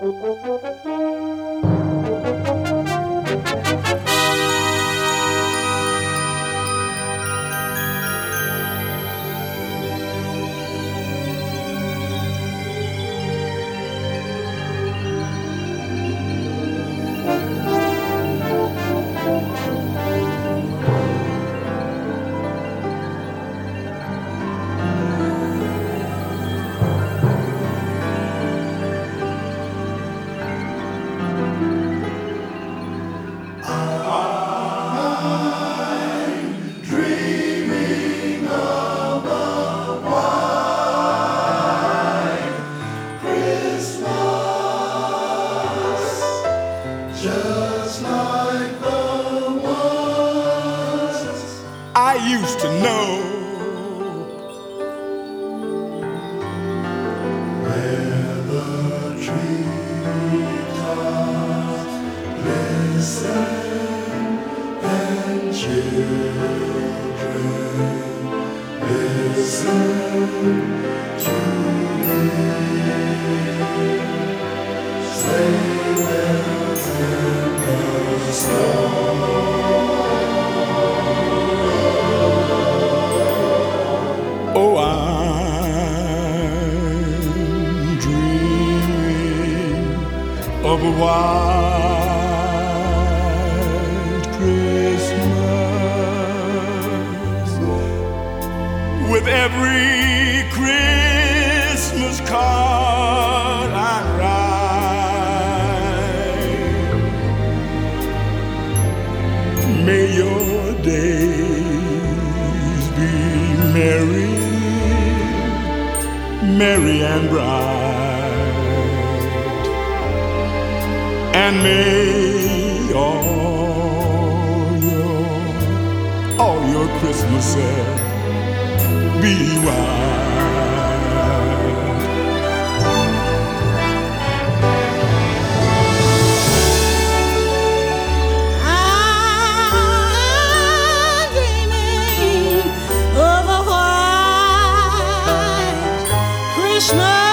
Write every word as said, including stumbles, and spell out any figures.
Just like the ones I used to know, where the treetops listen and children listen to me. Sleigh bells in the snow. Oh, I'm dreaming of a white Christmas with every Christmas card I write. May your days be merry, merry and bright, and may all your, all your Christmases be white. Christmas.